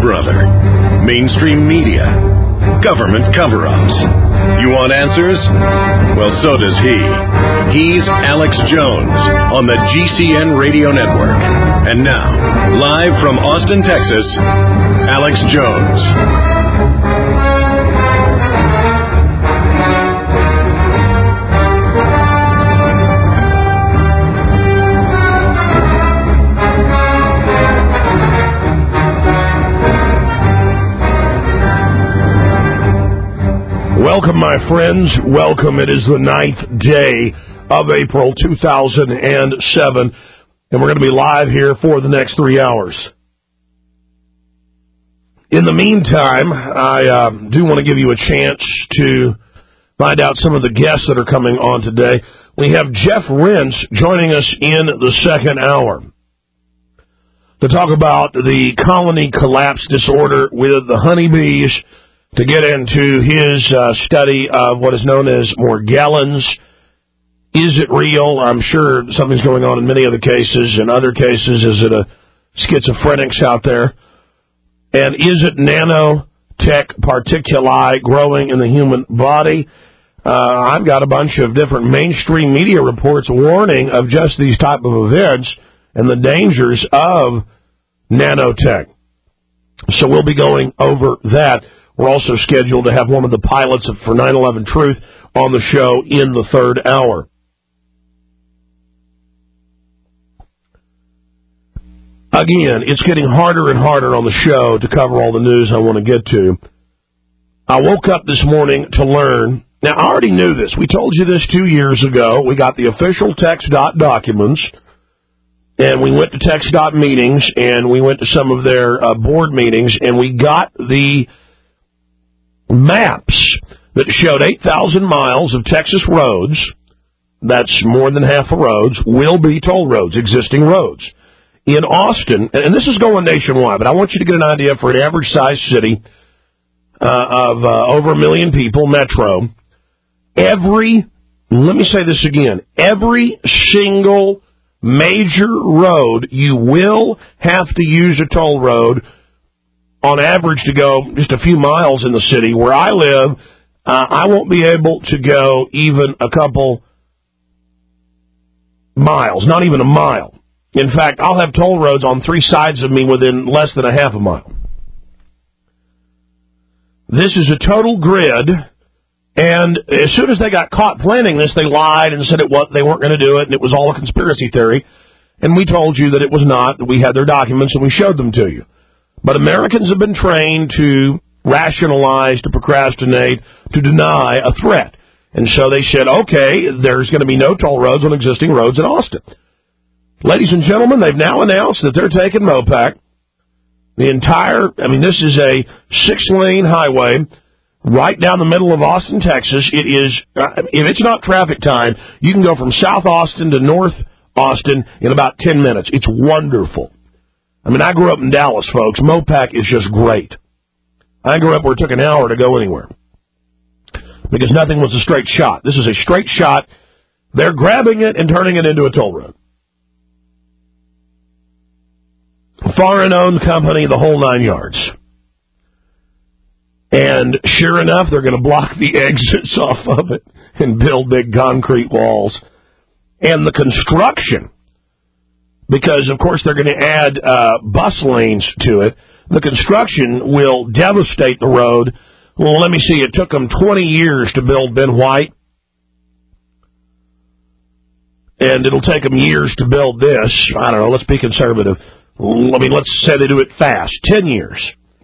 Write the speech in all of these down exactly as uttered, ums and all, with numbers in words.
brother? Mainstream media? Government cover-ups? You want answers? Well, so does he. He's Alex Jones on the G C N Radio Network. And now, live from Austin, Texas, Alex Jones. Welcome, my friends. Welcome. It is the ninth day of April two thousand seven, and we're going to be live here for the next three hours. In the meantime, I uh, do want to give you a chance to find out some of the guests that are coming on today. We have Jeff Rense joining us in the second hour to talk about the colony collapse disorder with the honeybees, to get into his uh, study of what is known as Morgellons. Is it real? I'm sure something's going on in many of the cases. In other cases, is it a schizophrenics out there? And is it nanotech particuli growing in the human body? Uh, I've got a bunch of different mainstream media reports warning of just these type of events and the dangers of nanotech. So we'll be going over that. We're also scheduled to have one of the pilots for nine eleven Truth on the show in the third hour. Again, it's getting harder and harder on the show to cover all the news I want to get to. I woke up this morning to learn. Now, I already knew this. We told you this two years ago. We got the official TxDOT documents, and we went to TxDOT meetings, and we went to some of their uh, board meetings, and we got the maps that showed eight thousand miles of Texas roads, that's more than half the roads, will be toll roads, existing roads. In Austin, and this is going nationwide, but I want you to get an idea for an average-sized city uh, of uh, over a million people, metro, every, let me say this again, every single major road, you will have to use a toll road on average to go just a few miles in the city. Where I live, uh, I won't be able to go even a couple miles, not even a mile. In fact, I'll have toll roads on three sides of me within less than a half a mile. This is a total grid, and as soon as they got caught planning this, they lied and said it was, they weren't going to do it, and it was all a conspiracy theory. And we told you that it was not, that we had their documents, and we showed them to you. But Americans have been trained to rationalize, to procrastinate, to deny a threat. And so they said, okay, there's going to be no toll roads on existing roads in Austin. Ladies and gentlemen, they've now announced that they're taking MOPAC. The entire, I mean, this is a six-lane highway right down the middle of Austin, Texas. It is, uh, if it's not traffic time, you can go from South Austin to North Austin in about ten minutes. It's wonderful. I mean, I grew up in Dallas, folks. MOPAC is just great. I grew up where it took an hour to go anywhere because nothing was a straight shot. This is a straight shot. They're grabbing it and turning it into a toll road. Foreign-owned company, the whole nine yards. And sure enough, they're going to block the exits off of it and build big concrete walls. And the construction, because, of course, they're going to add uh, bus lanes to it. The construction will devastate the road. Well, let me see. It took them twenty years to build Ben White. And it'll take them years to build this. I don't know. Let's be conservative. I mean, let's say they do it fast. Ten years.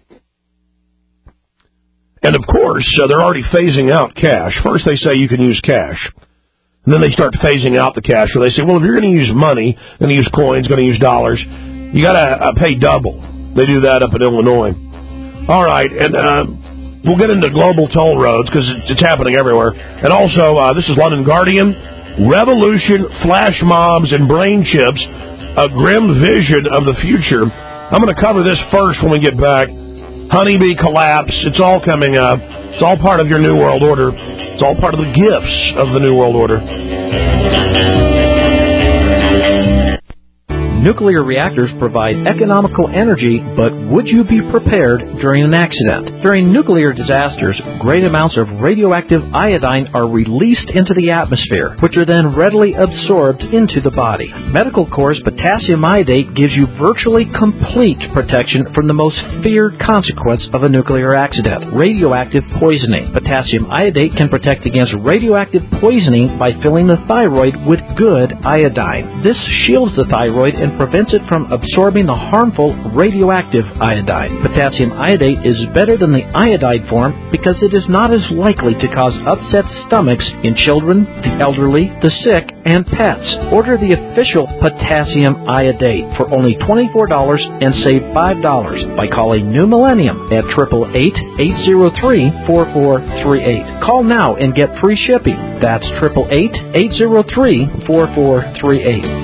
And, of course, uh, they're already phasing out cash. First, they say you can use cash. And then they start phasing out the cash, where they say, well, if you're going to use money, going to use coins, going to use dollars, you got to uh, pay double. They do that up in Illinois. All right, and uh, we'll get into global toll roads because it's, it's happening everywhere. And also, uh, this is London Guardian, Revolution, Flash Mobs, and Brain Chips, a grim vision of the future. I'm going to cover this first when we get back. Honeybee collapse, it's all coming up. It's all part of your New World Order. It's all part of the gifts of the New World Order. Nuclear reactors provide economical energy, but would you be prepared during an accident? During nuclear disasters, great amounts of radioactive iodine are released into the atmosphere, which are then readily absorbed into the body. Medical Corps potassium iodate gives you virtually complete protection from the most feared consequence of a nuclear accident, radioactive poisoning. Potassium iodate can protect against radioactive poisoning by filling the thyroid with good iodine. This shields the thyroid and prevents it from absorbing the harmful radioactive iodine. Potassium iodate is better than the iodide form because it is not as likely to cause upset stomachs in children, the elderly, the sick, and pets. Order the official potassium iodate for only twenty-four dollars and save five dollars by calling New Millennium at eight eight eight, eight zero three, four four three eight. Call now and get free shipping. That's eight eight eight, eight zero three, four four three eight.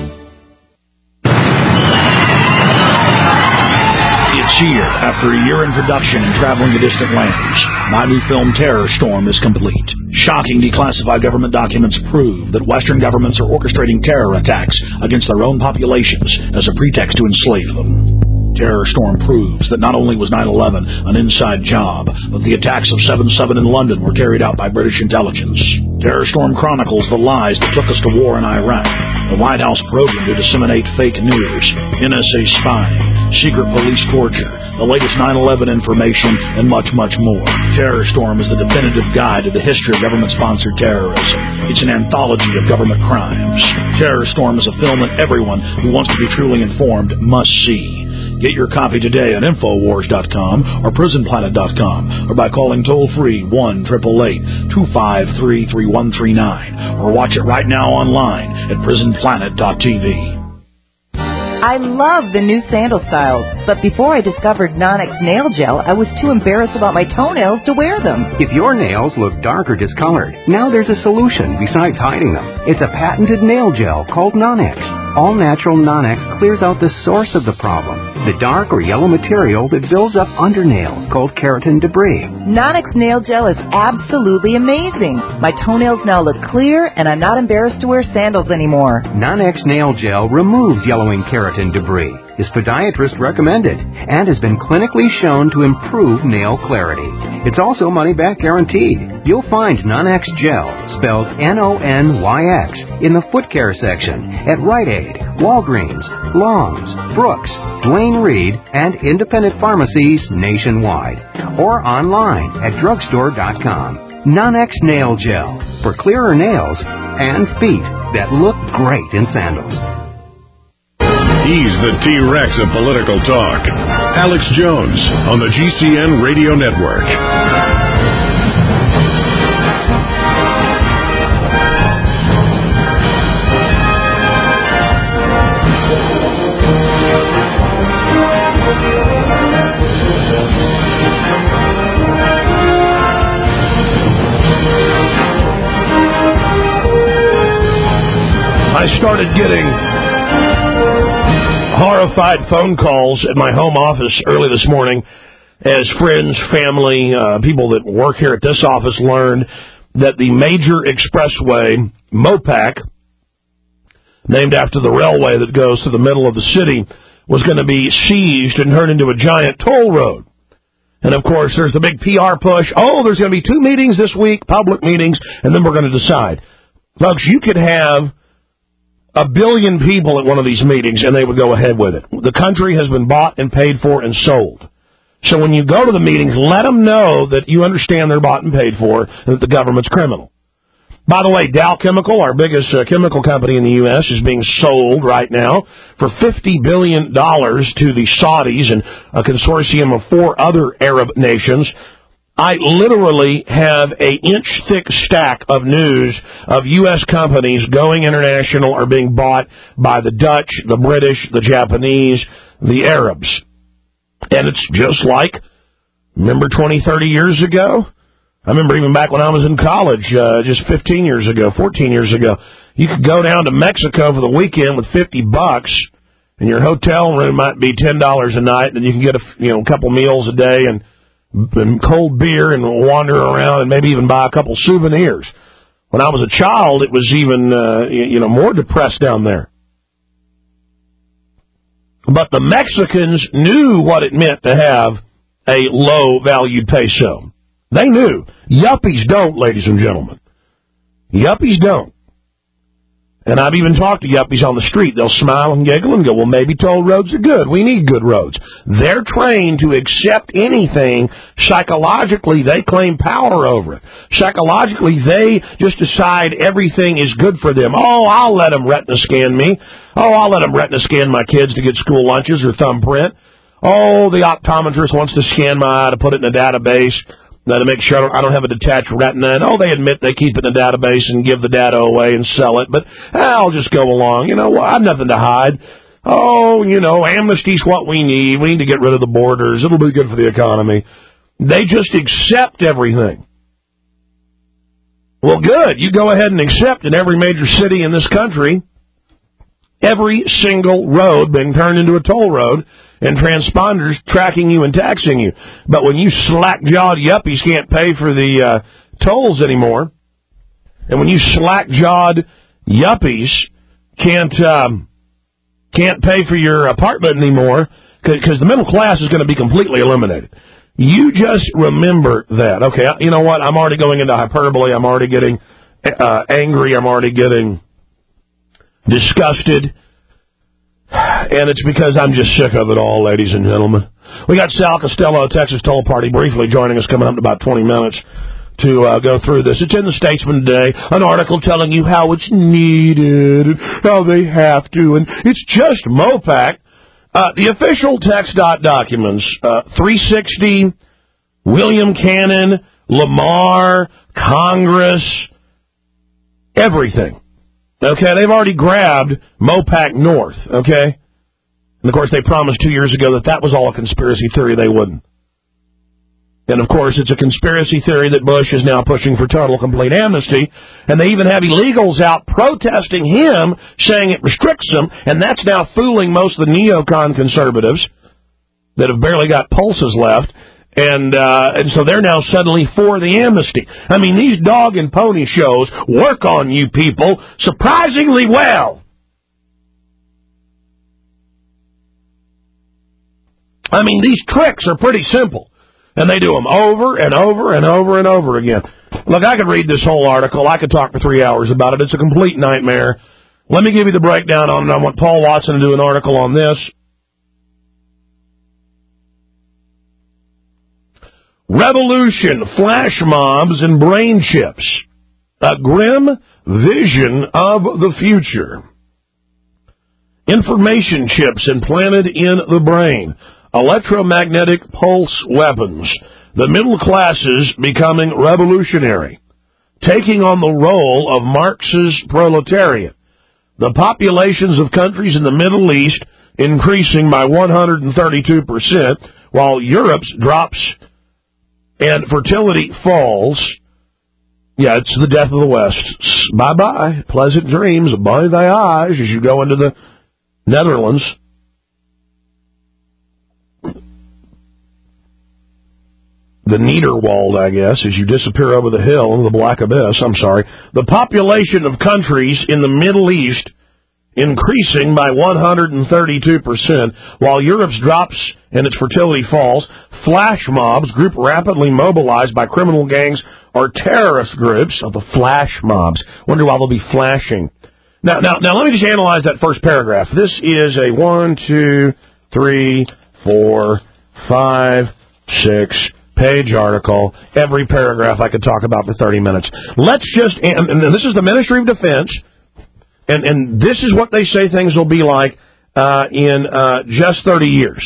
It's here, after a year in production and traveling to distant lands. My new film, Terror Storm, is complete. Shocking declassified government documents prove that Western governments are orchestrating terror attacks against their own populations as a pretext to enslave them. Terror Storm proves that not only was nine eleven an inside job, but the attacks of seven seven in London were carried out by British intelligence. Terror Storm chronicles the lies that took us to war in Iraq, the White House program to disseminate fake news, N S A spying, secret police torture, the latest nine eleven information, and much, much more. Terror Storm is the definitive guide to the history of government-sponsored terrorism. It's an anthology of government crimes. Terror Storm is a film that everyone who wants to be truly informed must see. Get your copy today at Infowars dot com or Prison Planet dot com or by calling toll-free one eight eight eight, two five three, three one three nine or watch it right now online at Prison Planet dot T V. I love the new sandal styles, but before I discovered Nonex Nail Gel, I was too embarrassed about my toenails to wear them. If your nails look dark or discolored, now there's a solution besides hiding them. It's a patented nail gel called Nonex. All-natural Nonex clears out the source of the problem, the dark or yellow material that builds up under nails called keratin debris. Nonex Nail Gel is absolutely amazing. My toenails now look clear, and I'm not embarrassed to wear sandals anymore. Nonex Nail Gel removes yellowing keratin debris, is podiatrist recommended, and has been clinically shown to improve nail clarity. It's also money-back guaranteed. You'll find Nonex Gel, spelled N O N Y X, in the foot care section at Rite Aid, Walgreens, Long's, Brooks, Duane Reade, and independent pharmacies nationwide, or online at drugstore dot com. Nonex Nail Gel, for clearer nails and feet that look great in sandals. He's the T-Rex of political talk. Alex Jones on the G C N Radio Network. I started getting horrified phone calls at my home office early this morning as friends, family, uh, people that work here at this office learned that the major expressway, MOPAC, named after the railway that goes to the middle of the city, was going to be seized and turned into a giant toll road. And, of course, there's the big P R push. Oh, there's going to be two meetings this week, public meetings, and then we're going to decide. Folks, you could have a billion people at one of these meetings, and they would go ahead with it. The country has been bought and paid for and sold. So when you go to the meetings, let them know that you understand they're bought and paid for and that the government's criminal. By the way, Dow Chemical, our biggest uh, chemical company in the U S, is being sold right now for fifty billion dollars to the Saudis and a consortium of four other Arab nations. I literally have a inch-thick stack of news of U S companies going international or being bought by the Dutch, the British, the Japanese, the Arabs. And it's just like, remember twenty, thirty years ago? I remember even back when I was in college, uh, just fifteen years ago, fourteen years ago, you could go down to Mexico for the weekend with fifty bucks, and your hotel room might be ten dollars a night, and you can get a, you know, a couple meals a day and and cold beer and wander around and maybe even buy a couple souvenirs. When I was a child, it was even, uh, you know, more depressed down there. But the Mexicans knew what it meant to have a low-valued peso. They knew. Yuppies don't, ladies and gentlemen. Yuppies don't. And I've even talked to yuppies on the street. They'll smile and giggle and go, well, maybe toll roads are good. We need good roads. They're trained to accept anything. Psychologically, they claim power over it. Psychologically, they just decide everything is good for them. Oh, I'll let them retina scan me. Oh, I'll let them retina scan my kids to get school lunches or thumbprint. Oh, the optometrist wants to scan my eye to put it in a database. Now, to make sure I don't, I don't have a detached retina. And, oh, they admit they keep it in a database and give the data away and sell it. But eh, I'll just go along. You know, I have nothing to hide. Oh, you know, amnesty's what we need. We need to get rid of the borders. It'll be good for the economy. They just accept everything. Well, good. You go ahead and accept in every major city in this country every single road being turned into a toll road and transponders tracking you and taxing you. But when you slack-jawed yuppies can't pay for the uh, tolls anymore, and when you slack-jawed yuppies can't um, can't pay for your apartment anymore, because the middle class is going to be completely eliminated. You just remember that. Okay, you know what? I'm already going into hyperbole. I'm already getting uh, angry. I'm already getting disgusted. And it's because I'm just sick of it all, ladies and gentlemen. We got Sal Costello, Texas Toll Party, briefly joining us, coming up in about twenty minutes to uh, go through this. It's in the Statesman today, an article telling you how it's needed and how they have to, and it's just MOPAC. Uh, the official text dot documents, uh, three sixty, William Cannon, Lamar, Congress, everything. Okay, they've already grabbed MOPAC North, okay? And, of course, they promised two years ago that that was all a conspiracy theory. They wouldn't. And, of course, it's a conspiracy theory that Bush is now pushing for total, complete amnesty. And they even have illegals out protesting him, saying it restricts them. And that's now fooling most of the neocon conservatives that have barely got pulses left. And uh, and so they're now suddenly for the amnesty. I mean, these dog and pony shows work on you people surprisingly well. I mean, these tricks are pretty simple. And they do them over and over and over and over again. Look, I could read this whole article. I could talk for three hours about it. It's a complete nightmare. Let me give you the breakdown on it. I want Paul Watson to do an article on this. Revolution, flash mobs, and brain chips. A grim vision of the future. Information chips implanted in the brain. Electromagnetic pulse weapons. The middle classes becoming revolutionary. Taking on the role of Marx's proletariat. The populations of countries in the Middle East increasing by one hundred thirty-two percent, while Europe's drops and fertility falls. Yeah, it's the death of the West. Bye-bye. Pleasant dreams by thy eyes as you go into the Netherlands. The Niederwald, I guess, as you disappear over the hill into the Black Abyss. I'm sorry. The population of countries in the Middle East increasing by one hundred thirty-two percent, while Europe's drops and its fertility falls. Flash mobs, group rapidly mobilized by criminal gangs or terrorist groups of the flash mobs. Wonder why they'll be flashing. Now, now, now, let me just analyze that first paragraph. This is a one, two, three, four, five, six page article. Every paragraph I could talk about for thirty minutes. Let's just, and, and this is the Ministry of Defense. And, and this is what they say things will be like uh, in uh, just thirty years.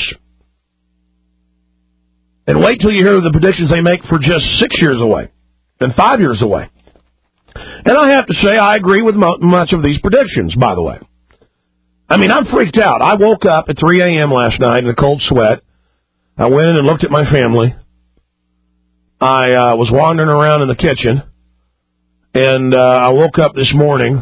And wait till you hear the predictions they make for just six years away and five years away. And I have to say, I agree with mo- much of these predictions, by the way. I mean, I'm freaked out. I woke up at three a.m. last night in a cold sweat. I went in and looked at my family. I uh, was wandering around in the kitchen. And uh, I woke up this morning.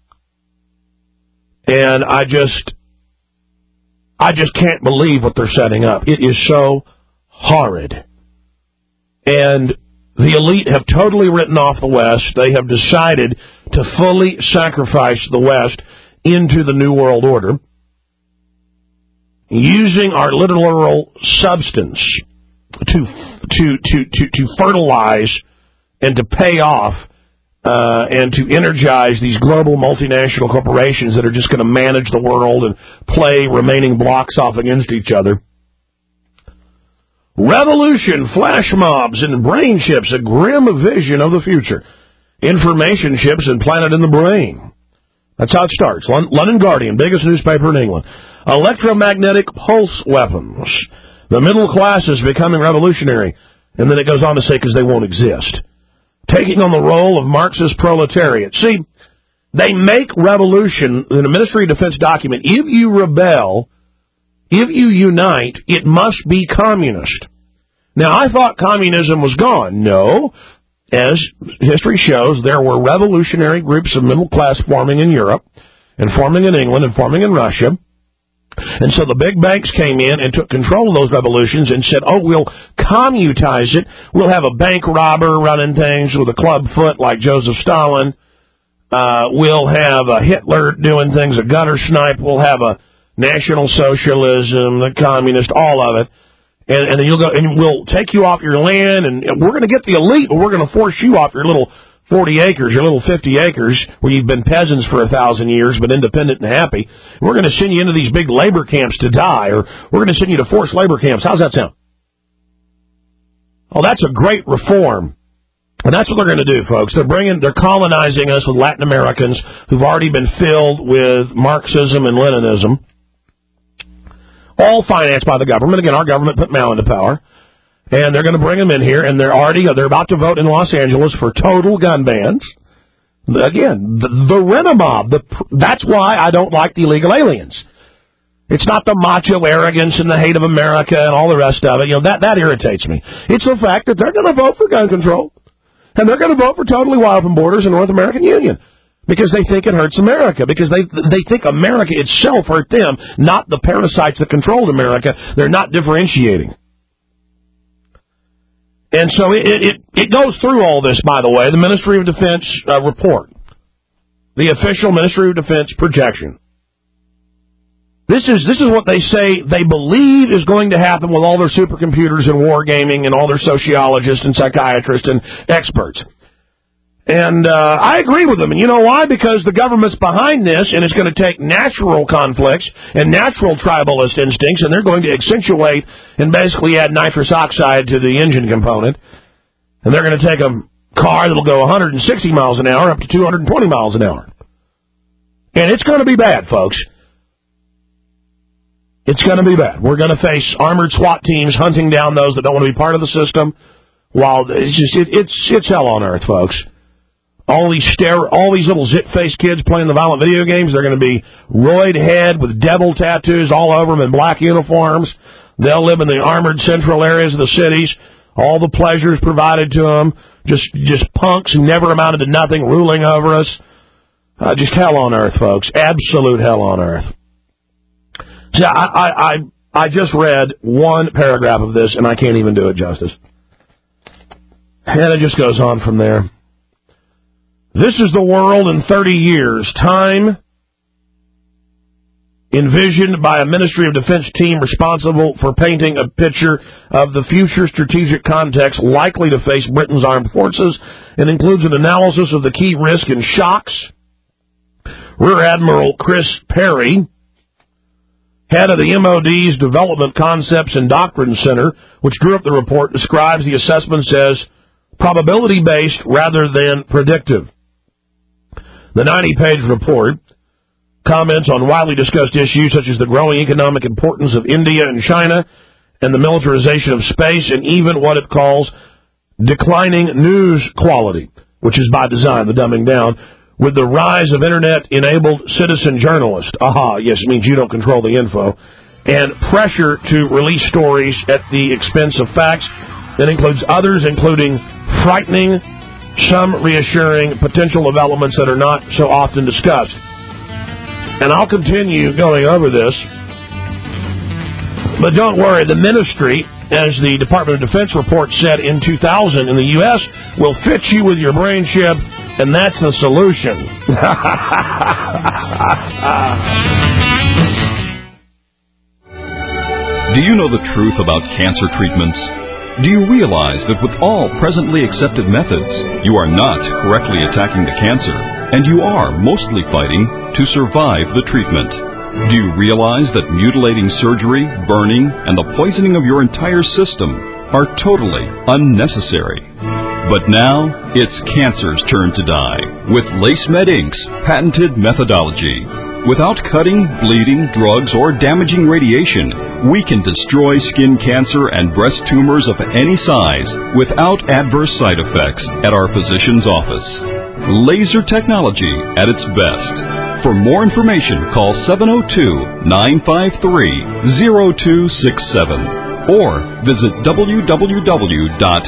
And I just, I just can't believe what they're setting up. It is so horrid. And the elite have totally written off the West. They have decided to fully sacrifice the West into the New World Order. using our literal substance to to to to, to fertilize and to pay off uh, and to energize these global multinational corporations that are just going to manage the world and play remaining blocks off against each other. Revolution, flash mobs, and brain chips, a grim vision of the future. Information chips implanted in the brain. That's how it starts. London Guardian, biggest newspaper in England. Electromagnetic pulse weapons. The middle class is becoming revolutionary. And then it goes on to say, because they won't exist. Taking on the role of Marxist proletariat. See, they make revolution in a Ministry of Defense document. If you rebel, if you unite, it must be communist. Now, I thought communism was gone. No. As history shows, there were revolutionary groups of middle class forming in Europe, and forming in England, and forming in Russia. And so the big banks came in and took control of those revolutions and said, oh, we'll commutize it. We'll have a bank robber running things with a club foot like Joseph Stalin. Uh, we'll have a Hitler doing things, a gutter snipe. We'll have a National Socialism, the communist, all of it. And, and then you'll go, and we'll take you off your land, and we're going to get the elite, but we're going to force you off your little forty acres, your little fifty acres, where you've been peasants for a thousand years, but independent and happy. We're going to send you into these big labor camps to die, or we're going to send you to forced labor camps. How's that sound? Oh, that's a great reform. And that's what they're going to do, folks. They're bringing, they're colonizing us with Latin Americans who've already been filled with Marxism and Leninism. All financed by the government. Again, our government put Mao into power. And they're going to bring them in here, and they're already, they're about to vote in Los Angeles for total gun bans. Again, the, the rent-a-mob. The, that's why I don't like the illegal aliens. It's not the macho arrogance and the hate of America and all the rest of it. You know, that, that irritates me. It's the fact that they're going to vote for gun control. And they're going to vote for totally wide open borders in North American Union. Because they think it hurts America. Because they they think America itself hurt them, not the parasites that controlled America. They're not differentiating. And so it it, it goes through all this, by the way, the Ministry of Defense uh, report. The official Ministry of Defense projection. This is this is what they say they believe is going to happen with all their supercomputers and wargaming and all their sociologists and psychiatrists and experts. And uh, I agree with them. And you know why? Because the government's behind this, and it's going to take natural conflicts and natural tribalist instincts, and they're going to accentuate and basically add nitrous oxide to the engine component. And they're going to take a car that'll go one hundred sixty miles an hour up to two hundred twenty miles an hour. And it's going to be bad, folks. It's going to be bad. We're going to face armored SWAT teams hunting down those that don't want to be part of the system. While it's just it, it's it's hell on earth, folks. All these stare, all these little zit-faced kids playing the violent video games, they're going to be roid head with devil tattoos all over them in black uniforms. They'll live in the armored central areas of the cities. All the pleasures provided to them. Just just punks who never amounted to nothing ruling over us. Uh, just hell on earth, folks. Absolute hell on earth. So I, I, I, I just read one paragraph of this, and I can't even do it justice. And it just goes on from there. This is the world in thirty years. Time envisioned by a Ministry of Defense team responsible for painting a picture of the future strategic context likely to face Britain's armed forces, and includes an analysis of the key risk and shocks. Rear Admiral Chris Perry, head of the M O D's Development Concepts and Doctrine Center, which drew up the report, describes the assessments as probability-based rather than predictive. The ninety-page report comments on widely discussed issues such as the growing economic importance of India and China and the militarization of space, and even what it calls declining news quality, which is by design, the dumbing down, with the rise of Internet-enabled citizen journalists. Aha, yes, it means you don't control the info. And pressure to release stories at the expense of facts. That includes others, including frightening, some reassuring potential developments that are not so often discussed. And I'll continue going over this. But don't worry, the ministry, as the Department of Defense report said in two thousand in the U S, will fit you with your brain chip, and that's the solution. Do you know the truth about cancer treatments? Do you realize that with all presently accepted methods, you are not correctly attacking the cancer, and you are mostly fighting to survive the treatment? Do you realize that mutilating surgery, burning, and the poisoning of your entire system are totally unnecessary? But now, it's cancer's turn to die with LaceMed Incorporated's patented methodology. Without cutting, bleeding, drugs, or damaging radiation, we can destroy skin cancer and breast tumors of any size without adverse side effects at our physician's office. Laser technology at its best. For more information, call seven oh two, nine five three, oh two six seven or visit w w w dot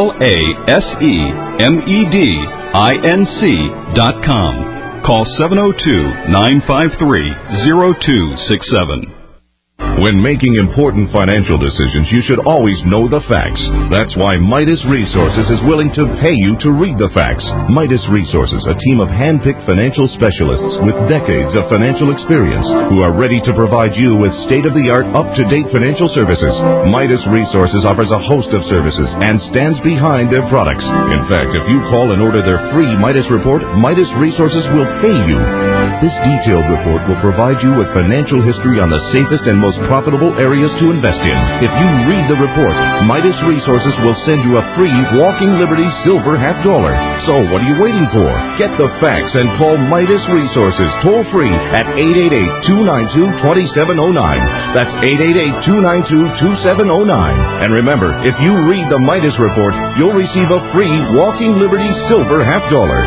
lasemedinc dot com. Call seven oh two, nine five three, oh two six seven. When making important financial decisions, you should always know the facts. That's why Midas Resources is willing to pay you to read the facts. Midas Resources, a team of hand-picked financial specialists with decades of financial experience who are ready to provide you with state-of-the-art, up-to-date financial services. Midas Resources offers a host of services and stands behind their products. In fact, if you call and order their free Midas report, Midas Resources will pay you. This detailed report will provide you with financial history on the safest and most profitable areas to invest in. If you read the report, Midas Resources will send you a free Walking Liberty Silver half dollar. So what are you waiting for? Get the facts and call Midas Resources toll free at eight eight eight, two nine two, two seven zero nine. That's eight eight eight, two nine two, two seven zero nine. And remember, if you read the Midas report, you'll receive a free Walking Liberty Silver half dollar.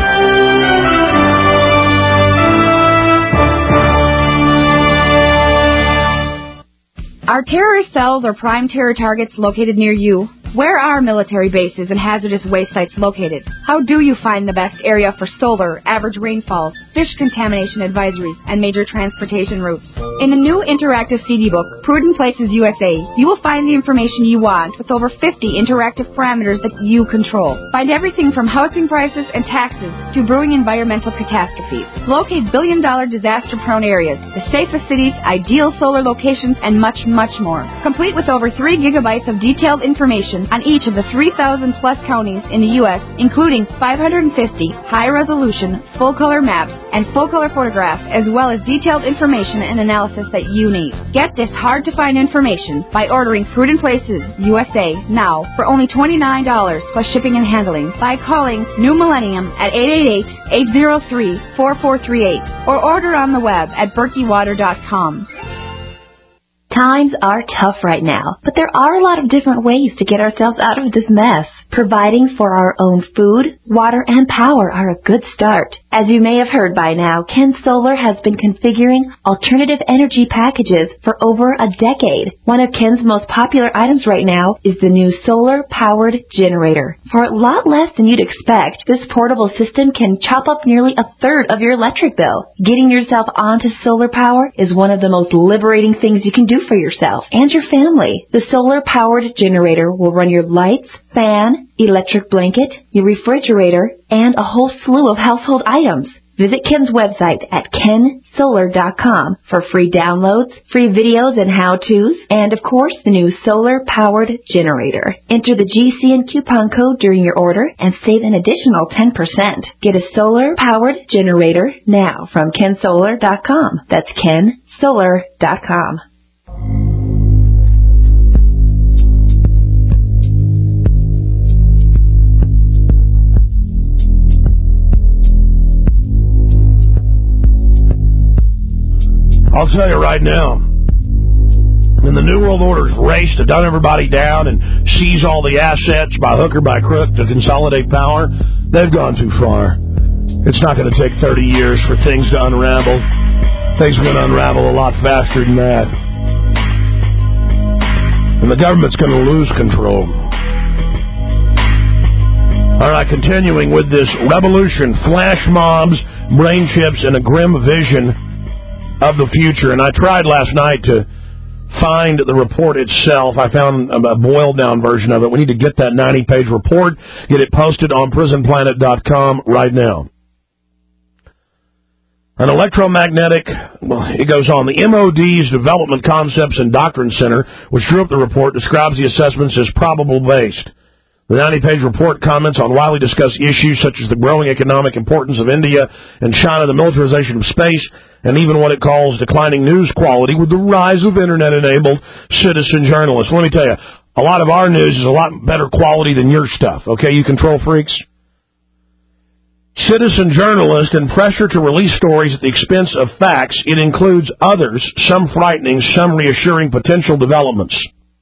Are terrorist cells or prime terror targets located near you? Where are military bases and hazardous waste sites located? How do you find the best area for solar, average rainfall, fish contamination advisories, and major transportation routes? In the new interactive C D book, Prudent Places U S A, you will find the information you want with over fifty interactive parameters that you control. Find everything from housing prices and taxes to brewing environmental catastrophes. Locate billion-dollar disaster-prone areas, the safest cities, ideal solar locations, and much, much more. Complete with over three gigabytes of detailed information on each of the three thousand plus counties in the U S, including five hundred fifty high-resolution, full-color maps and full-color photographs, as well as detailed information and analysis that you need. Get this hard-to-find information by ordering Prudent Places U S A now for only twenty-nine dollars plus shipping and handling by calling New Millennium at eight eight eight, eight zero three, four four three eight or order on the web at berkey water dot com. Times are tough right now, but there are a lot of different ways to get ourselves out of this mess. Providing for our own food, water, and power are a good start. As you may have heard by now, Ken Solar has been configuring alternative energy packages for over a decade. One of Ken's most popular items right now is the new solar-powered generator. For a lot less than you'd expect, this portable system can chop up nearly a third of your electric bill. Getting yourself onto solar power is one of the most liberating things you can do for yourself and your family. The solar-powered generator will run your lights, fan, electric blanket, your refrigerator, and a whole slew of household items. Visit Ken's website at ken solar dot com for free downloads, free videos and how-tos, and of course the new solar-powered generator. Enter the G C N coupon code during your order and save an additional ten percent. Get a solar-powered generator now from ken solar dot com. That's ken solar dot com. I'll tell you right now, when the New World Order's race to dumb everybody down and seize all the assets by hook or by crook to consolidate power, they've gone too far. It's not going to take thirty years for things to unravel. Things are going to unravel a lot faster than that. And the government's going to lose control. All right, continuing with this revolution, flash mobs, brain chips, and a grim vision of the future. And I tried last night to find the report itself. I found a boiled-down version of it. We need to get that ninety-page report, get it posted on prison planet dot com right now. An electromagnetic, well, it goes on, the M O D's Development Concepts and Doctrine Center, which drew up the report, describes the assessments as probable-based. The ninety-page report comments on widely discussed issues such as the growing economic importance of India and China, the militarization of space, and even what it calls declining news quality with the rise of Internet-enabled citizen journalists. Let me tell you, a lot of our news is a lot better quality than your stuff, okay, you control freaks? Citizen journalists and pressure to release stories at the expense of facts. It includes others, some frightening, some reassuring potential developments.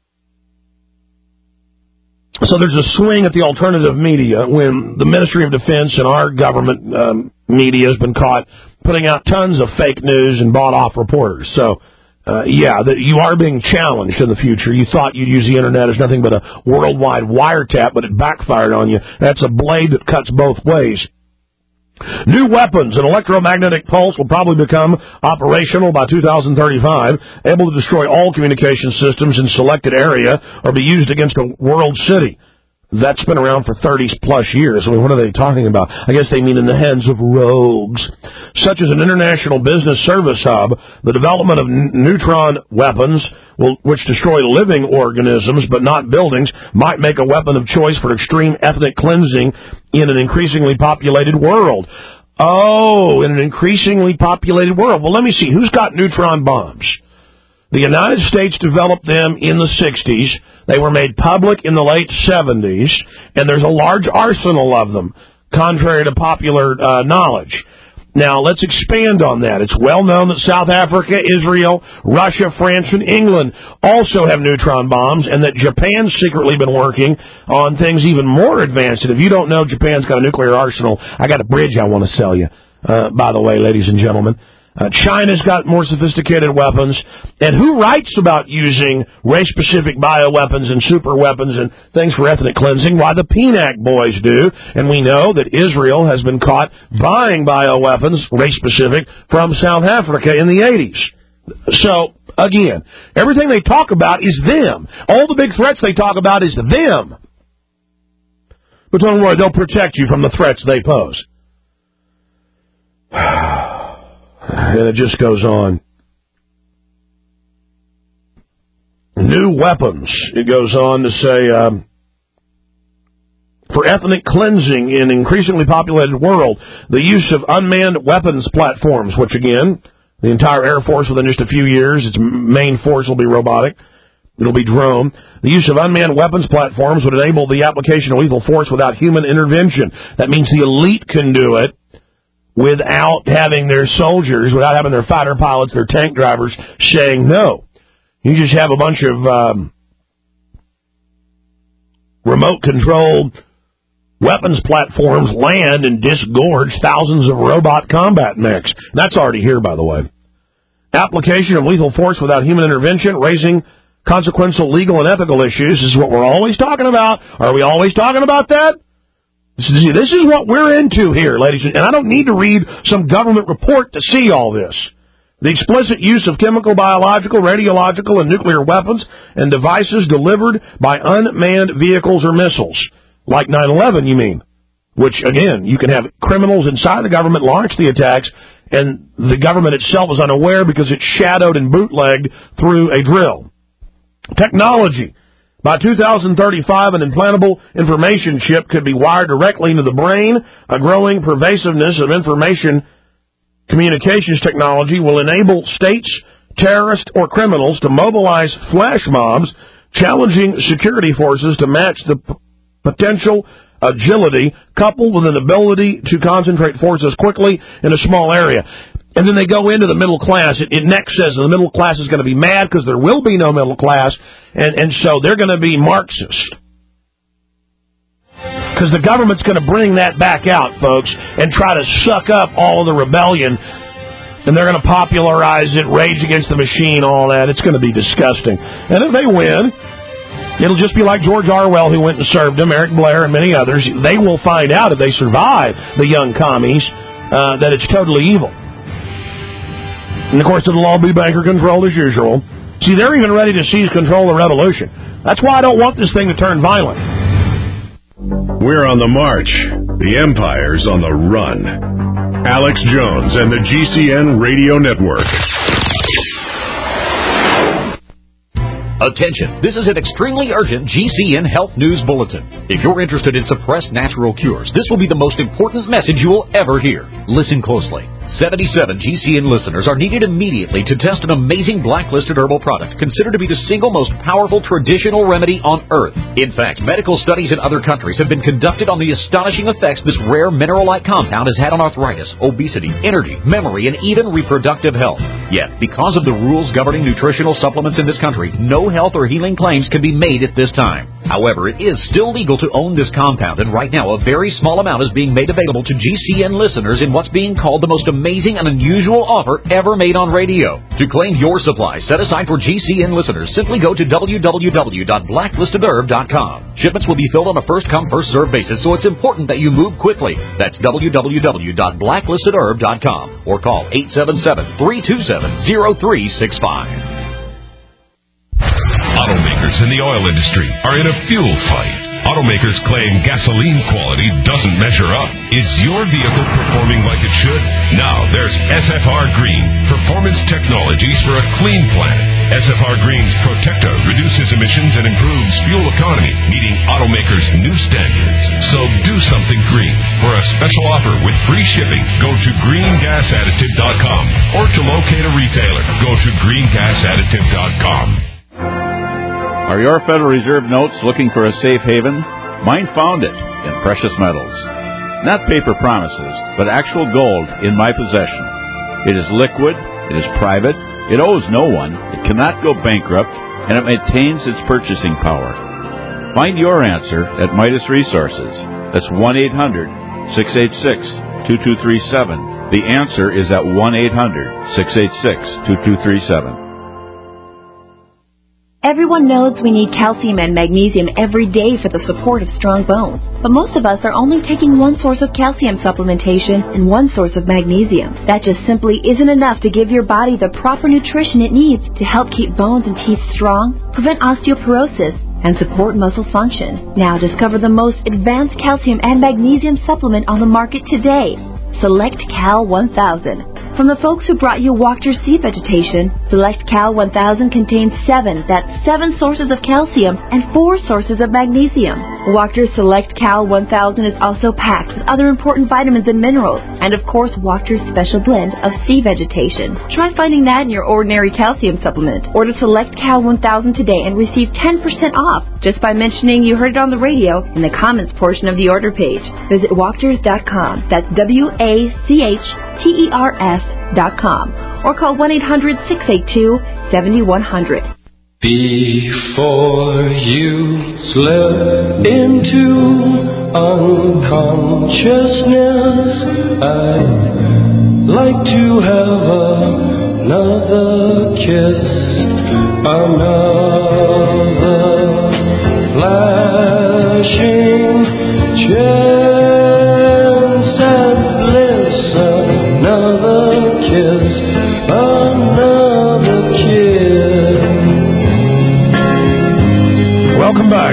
So there's a swing at the alternative media when the Ministry of Defense and our government um, media has been caught putting out tons of fake news and bought-off reporters. So, uh, yeah, that you are being challenged in the future. You thought you'd use the Internet as nothing but a worldwide wiretap, but it backfired on you. That's a blade that cuts both ways. New weapons, an electromagnetic pulse will probably become operational by two thousand thirty-five, able to destroy all communication systems in selected area or be used against a world city. That's been around for thirty plus years. I mean, what are they talking about? I guess they mean in the hands of rogues. Such as an international business service hub, the development of n- neutron weapons, will, which destroy living organisms but not buildings, might make a weapon of choice for extreme ethnic cleansing in an increasingly populated world. Oh, in an increasingly populated world. Well, let me see. Who's got neutron bombs? The United States developed them in the sixties. They were made public in the late seventies, and there's a large arsenal of them, contrary to popular uh, knowledge. Now, let's expand on that. It's well known that South Africa, Israel, Russia, France, and England also have neutron bombs, and that Japan's secretly been working on things even more advanced. And if you don't know Japan's got a nuclear arsenal, I got a bridge I want to sell you, uh, by the way, ladies and gentlemen. Uh, China's got more sophisticated weapons. And who writes about using race-specific bioweapons and super weapons and things for ethnic cleansing? Why, the P N A C boys do. And we know that Israel has been caught buying bioweapons, race-specific, from South Africa in the eighties. So, again, everything they talk about is them. All the big threats they talk about is them. But don't worry, they'll protect you from the threats they pose. And it just goes on. New weapons. It goes on to say, um, for ethnic cleansing in an increasingly populated world, the use of unmanned weapons platforms, which again, the entire Air Force within just a few years, its main force will be robotic. It'll be drone. The use of unmanned weapons platforms would enable the application of lethal force without human intervention. That means the elite can do it without having their soldiers, without having their fighter pilots, their tank drivers saying no. You just have a bunch of um, remote-controlled weapons platforms land and disgorge thousands of robot combat mechs. That's already here, by the way. Application of lethal force without human intervention, raising consequential legal and ethical issues. This is what we're always talking about. Are we always talking about that? This is, this is what we're into here, ladies and gentlemen. And I don't need to read some government report to see all this. The explicit use of chemical, biological, radiological, and nuclear weapons and devices delivered by unmanned vehicles or missiles. Like nine eleven, you mean? Which, again, you can have criminals inside the government launch the attacks, and the government itself is unaware because it's shadowed and bootlegged through a drill. Technology. By two thousand thirty-five, an implantable information chip could be wired directly into the brain. A growing pervasiveness of information communications technology will enable states, terrorists, or criminals to mobilize flash mobs, challenging security forces to match the p- potential agility coupled with an ability to concentrate forces quickly in a small area. And then they go into the middle class. It, it next says the middle class is going to be mad because there will be no middle class, and, and so they're going to be Marxist. Because the government's going to bring that back out, folks, and try to suck up all of the rebellion, and they're going to popularize it, rage against the machine, all that. It's going to be disgusting. And if they win, it'll just be like George Orwell, who went and served him, Eric Blair, and many others. They will find out if they survive, the young commies, uh, that it's totally evil. And, of course, it'll all be banker-controlled as usual. See, they're even ready to seize control of the revolution. That's why I don't want this thing to turn violent. We're on the march. The empire's on the run. Alex Jones and the G C N Radio Network. Attention, this is an extremely urgent G C N Health News Bulletin. If you're interested in suppressed natural cures, this will be the most important message you will ever hear. Listen closely. seventy-seven G C N listeners are needed immediately to test an amazing blacklisted herbal product considered to be the single most powerful traditional remedy on earth. In fact, medical studies in other countries have been conducted on the astonishing effects this rare mineral-like compound has had on arthritis, obesity, energy, memory, and even reproductive health. Yet, because of the rules governing nutritional supplements in this country, no health or healing claims can be made at this time. However, it is still legal to own this compound, and right now a very small amount is being made available to G C N listeners in what's being called the most amazing and unusual offer ever made on radio. To claim your supply set aside for G C N listeners, simply go to w w w dot blacklisted herb dot com. Shipments will be filled on a first-come, first-served basis, so it's important that you move quickly. That's w w w dot blacklisted herb dot com or call eight seven seven, three two seven, zero three six five. Automakers in the oil industry are in a fuel fight. Automakers claim gasoline quality doesn't measure up. Is your vehicle performing like it should? Now there's S F R Green, performance technologies for a clean planet. S F R Green's Protecta reduces emissions and improves fuel economy, meeting automakers' new standards. So do something green. For a special offer with free shipping, go to green gas additive dot com or to locate a retailer, go to green gas additive dot com. Are your Federal Reserve notes looking for a safe haven? Mine found it in precious metals. Not paper promises, but actual gold in my possession. It is liquid, it is private, it owes no one, it cannot go bankrupt, and it maintains its purchasing power. Find your answer at Midas Resources. That's one eight hundred, six eight six, two two three seven. The answer is at one eight hundred, six eight six, two two three seven. Everyone knows we need calcium and magnesium every day for the support of strong bones. But most of us are only taking one source of calcium supplementation and one source of magnesium. That just simply isn't enough to give your body the proper nutrition it needs to help keep bones and teeth strong, prevent osteoporosis, and support muscle function. Now discover the most advanced calcium and magnesium supplement on the market today. Select Cal one thousand. From the folks who brought you Wachters Sea Vegetation, Select Cal one thousand contains seven, that's seven sources of calcium and four sources of magnesium. Wachters Select Cal one thousand is also packed with other important vitamins and minerals, and of course Wachters Special Blend of Sea Vegetation. Try finding that in your ordinary calcium supplement. Order Select Cal one thousand today and receive ten percent off just by mentioning you heard it on the radio in the comments portion of the order page. Visit wachters dot com. That's W A C H T E R S dot com or call one eight hundred, six eight two, seven one zero zero. Before you slip into unconsciousness, I'd like to have another kiss, another flashing chance at bliss, another kiss, another kiss. Welcome back.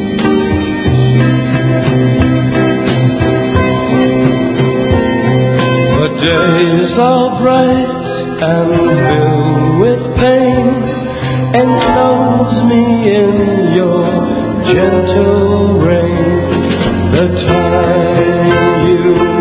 The days are bright and filled with pain. Enclose me in your gentle rain. The time you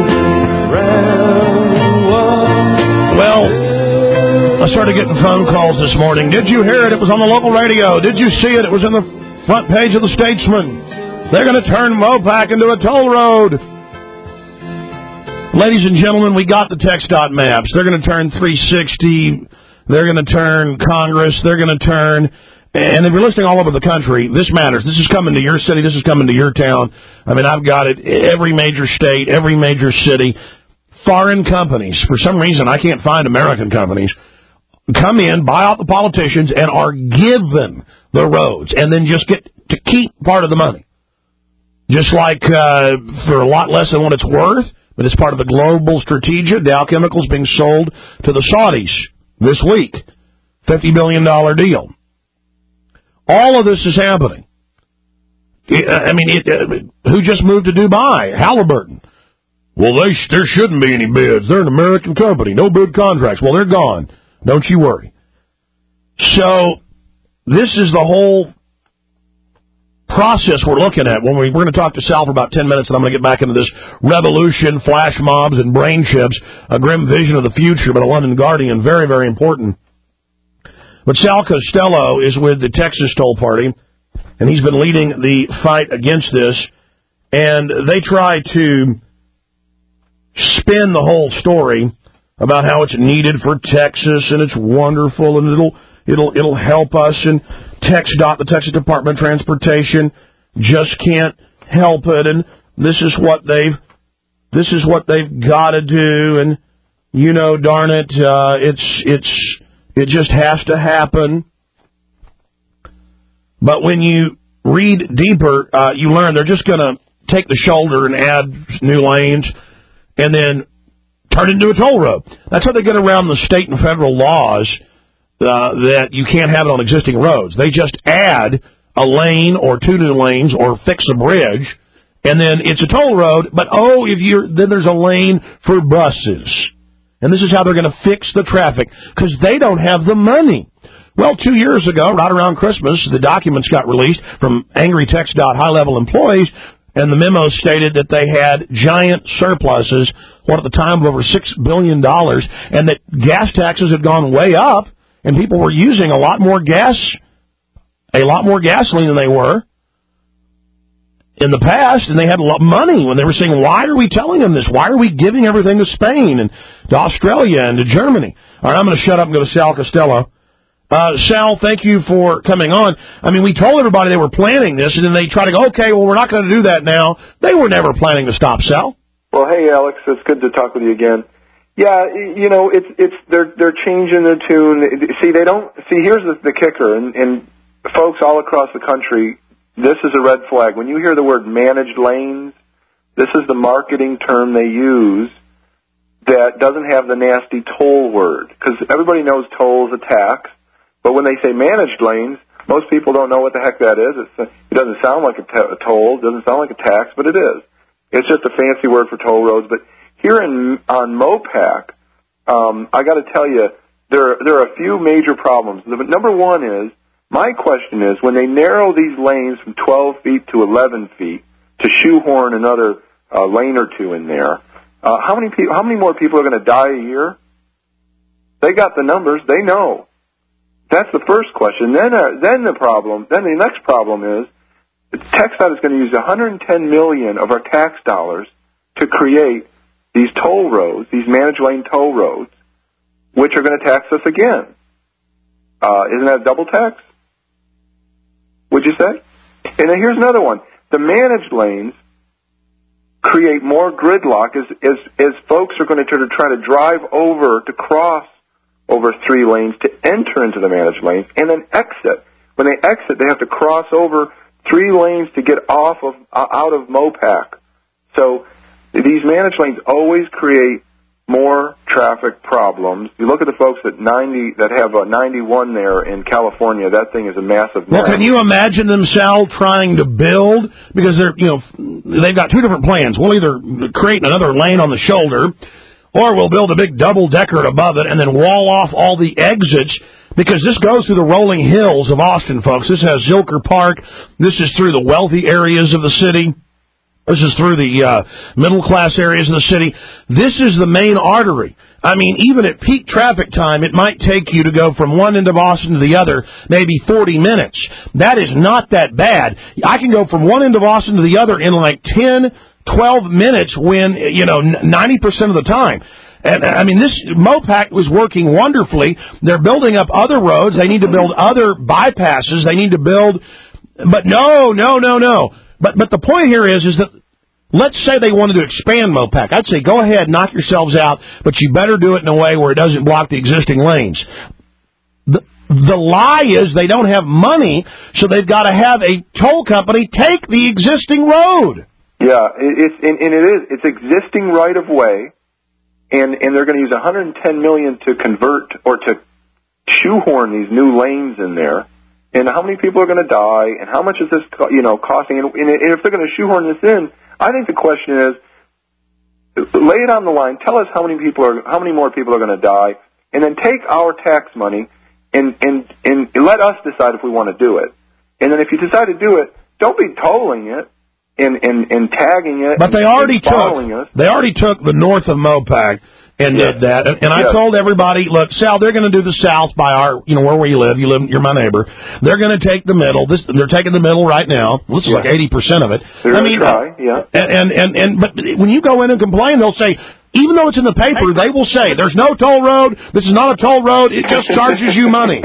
ran was... Well, I started getting phone calls this morning. Did you hear it? It was on the local radio. Did you see it? It was in the front page of the Statesman. They're going to turn Mopac into a toll road. Ladies and gentlemen, we got the text dot maps. They're going to turn three sixty. They're going to turn Congress. They're going to turn... And they're listing all over the country. This matters. This is coming to your city. This is coming to your town. I mean, I've got it. Every major state, every major city. Foreign companies. For some reason, I can't find American companies. Come in, buy out the politicians, and are given the roads. And then just get to keep part of the money. Just like uh, for a lot less than what it's worth. But it's part of the global strategy. Dow Chemicals being sold to the Saudis this week. fifty billion dollars deal. All of this is happening. I mean, it, uh, who just moved to Dubai? Halliburton. Well, they sh- there shouldn't be any bids. They're an American company. No bid contracts. Well, they're gone. Don't you worry. So this is the whole process we're looking at. When we, we're going to talk to Sal for about ten minutes, and I'm going to get back into this revolution, flash mobs, and brain chips, a grim vision of the future, but a London Guardian, very, very important. But Sal Costello is with the Texas Toll Party, and he's been leading the fight against this, and they try to spin the whole story about how it's needed for Texas, and it's wonderful, and it'll it'll it'll help us, and TxDOT, the Texas Department of Transportation, just can't help it, and this is what they've this is what they've got to do, and you know, darn it, uh, it's it's it just has to happen. But when you read deeper, uh, you learn they're just going to take the shoulder and add new lanes, and then turn it into a toll road. That's how they get around the state and federal laws uh, that you can't have it on existing roads. They just add a lane or two new lanes or fix a bridge, and then it's a toll road. But oh, if you're then there's a lane for buses, and this is how they're going to fix the traffic because they don't have the money. Well, two years ago, right around Christmas, the documents got released from angry TxDOT high-level employees, and the memo stated that they had giant surpluses, what at the time of over six billion dollars, and that gas taxes had gone way up, and people were using a lot more gas, a lot more gasoline than they were in the past, and they had a lot of money when they were saying, why are we telling them this? Why are we giving everything to Spain and to Australia and to Germany? All right, I'm going to shut up and go to Sal Costello. Uh, Sal, thank you for coming on. I mean, we told everybody they were planning this, and then they try to go, okay, well, we're not going to do that now. They were never planning to stop, Sal. Well, hey, Alex, it's good to talk with you again. Yeah, you know, it's it's they're they're changing the tune. See, they don't see. Here's the, the kicker, and, and folks all across the country, this is a red flag. When you hear the word managed lanes, this is the marketing term they use that doesn't have the nasty toll word, because everybody knows toll is a tax. But when they say managed lanes, most people don't know what the heck that is. It's, it doesn't sound like a, t- a toll. It doesn't sound like a tax, but it is. It's just a fancy word for toll roads. But here in on MOPAC, um, I got to tell you, there there are a few major problems. The, number one is, my question is, when they narrow these lanes from twelve feet to eleven feet to shoehorn another uh, lane or two in there, uh, how many people? How many more people are going to die a year? They got the numbers. They know. That's the first question. Then, uh, then the problem. Then the next problem is, TxDOT is going to use one hundred ten million dollars of our tax dollars to create these toll roads, these managed lane toll roads, which are going to tax us again. Uh, isn't that a double tax? Would you say? And then here's another one. The managed lanes create more gridlock as as, as folks are going to try to try to drive over to cross over three lanes to enter into the managed lanes and then exit. When they exit, they have to cross over three lanes to get off of uh, out of MOPAC. So these managed lanes always create more traffic problems. You look at the folks at ninety that have a ninety-one there in California. That thing is a massive mess. Well, can you imagine them, Sal, trying to build, because they're you know they've got two different plans. We'll either create another lane on the shoulder, or we'll build a big double-decker above it and then wall off all the exits, because this goes through the rolling hills of Austin, folks. This has Zilker Park. This is through the wealthy areas of the city. This is through the uh, middle-class areas of the city. This is the main artery. I mean, even at peak traffic time, it might take you to go from one end of Austin to the other maybe forty minutes. That is not that bad. I can go from one end of Austin to the other in like ten, twelve minutes when, you know, ninety percent of the time. And, I mean, this MOPAC was working wonderfully. They're building up other roads. They need to build other bypasses. They need to build, but no, no, no, no. But but the point here is is that let's say they wanted to expand MOPAC. I'd say go ahead, knock yourselves out, but you better do it in a way where it doesn't block the existing lanes. The, the lie is they don't have money, so they've got to have a toll company take the existing road. Yeah, it's and, and it is it's existing right of way, and and they're going to use one hundred ten million dollars to convert or to shoehorn these new lanes in there. And how many people are going to die, and how much is this, you know, costing? And, and if they're going to shoehorn this in, I think the question is, lay it on the line. Tell us how many people are, how many more people are going to die, and then take our tax money and and and let us decide if we want to do it. And then if you decide to do it, don't be tolling it and and, and tagging it. But and, they already and following took us. they already took the north of Mopac and Yes. did that. And, and I Yes. told everybody, look, Sal, they're going to do the south by our, you know, where we live. You live, you're my neighbor. They're going to take the middle. This, they're taking the middle right now. This is Yeah. like eighty percent of it. They're I gonna mean, try, yeah. And, and and and but when you go in and complain, they'll say, even though it's in the paper, they will say, there's no toll road. This is not a toll road. It just charges you money.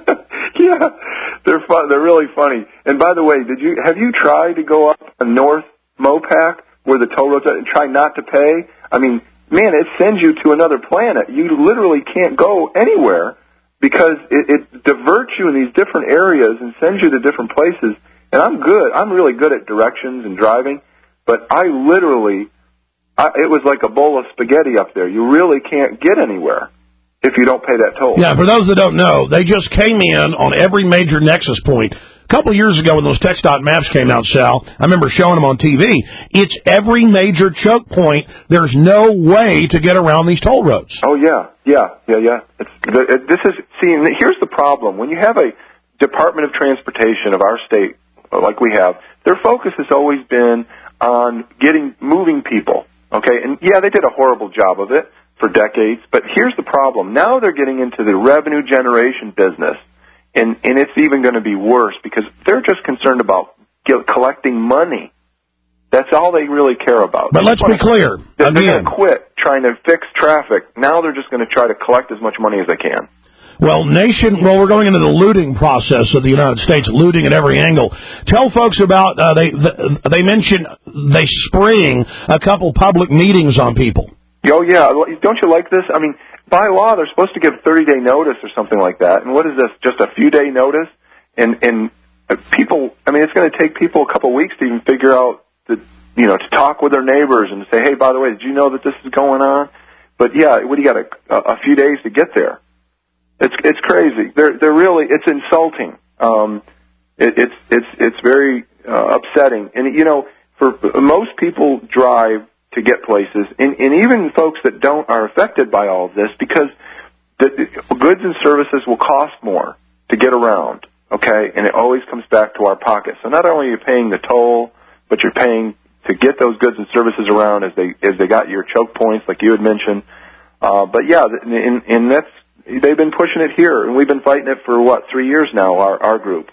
Yeah, they're fun. They're really funny. And by the way, did you have you tried to go up a North Mopac where the toll roads are and try not to pay? I mean, man, it sends you to another planet. You literally can't go anywhere because it, it diverts you in these different areas and sends you to different places. And I'm good. I'm really good at directions and driving, but I literally, I, it was like a bowl of spaghetti up there. You really can't get anywhere if you don't pay that toll. Yeah, for those that don't know, they just came in on every major nexus point. A couple of years ago when those TxDOT maps came out, Sal, I remember showing them on T V. It's every major choke point. There's no way to get around these toll roads. Oh, yeah, yeah, yeah, yeah. It's, the, it, this is, see, and here's the problem. When you have a Department of Transportation of our state, like we have, their focus has always been on getting, moving people, okay? And, yeah, they did a horrible job of it for decades, but here's the problem. Now they're getting into the revenue generation business. And, and it's even going to be worse because they're just concerned about get, collecting money. That's all they really care about. But let's be clear. They're, they're Again, going to quit trying to fix traffic. Now they're just going to try to collect as much money as they can. well, nation. Well, we're going into the looting process of the United States, looting at every angle. Tell folks about uh, they they mentioned they spring a couple public meetings on people. Oh, yeah. Don't you like this? I mean, by law, they're supposed to give thirty-day notice or something like that. And what is this, just a few-day notice? And and people, I mean, it's going to take people a couple of weeks to even figure out, that, you know, to talk with their neighbors and say, hey, by the way, did you know that this is going on? But, yeah, what do you got, a, a few days to get there? It's it's crazy. They're they're really, it's insulting. Um, it, it's it's it's very uh, upsetting. And, you know, for most people drive to get places, and, and even folks that don't are affected by all of this because the, the goods and services will cost more to get around, okay? And it always comes back to our pocket. So not only are you paying the toll, but you're paying to get those goods and services around as they as they got your choke points, like you had mentioned. Uh, but yeah, and, and that's they've been pushing it here, and we've been fighting it for what three years now. Our our group.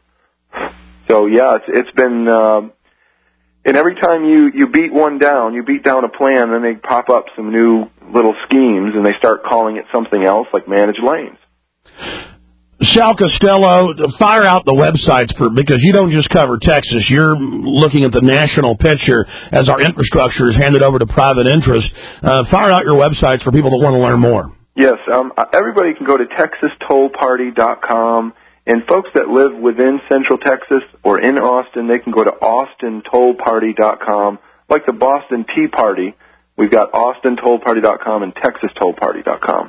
So yeah, it's it's been. Uh, And every time you, you beat one down, you beat down a plan, then they pop up some new little schemes, and they start calling it something else, like managed lanes. Sal Costello, fire out the websites for because you don't just cover Texas. You're looking at the national picture as our infrastructure is handed over to private interest. Uh, fire out your websites for people that want to learn more. Yes, um, everybody can go to texas toll party dot com. And folks that live within Central Texas or in Austin, they can go to austin toll party dot com. Like the Boston Tea Party, we've got austin toll party dot com and texas toll party dot com.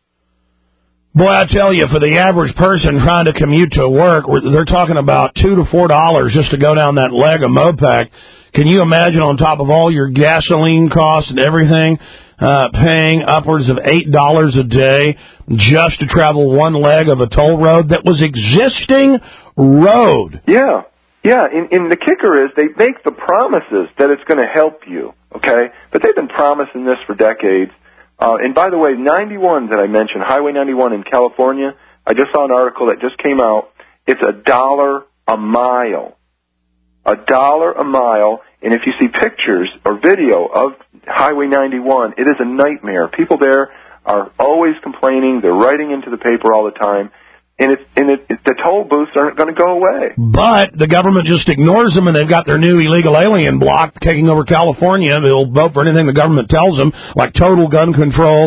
Boy, I tell you, for the average person trying to commute to work, they're talking about two to four dollars just to go down that leg of Mopac. Can you imagine on top of all your gasoline costs and everything, uh, paying upwards of eight dollars a day just to travel one leg of a toll road that was existing road? Yeah, yeah, and, and the kicker is they make the promises that it's going to help you, okay? But they've been promising this for decades. Uh, and by the way, ninety-one that I mentioned, Highway ninety-one in California, I just saw an article that just came out. It's a dollar a mile. A dollar a mile, and if you see pictures or video of Highway ninety-one, it is a nightmare. People there are always complaining. They're writing into the paper all the time, and, it's, and it, it, the toll booths aren't going to go away. But the government just ignores them, and they've got their new illegal alien bloc taking over California. They'll vote for anything the government tells them, like total gun control,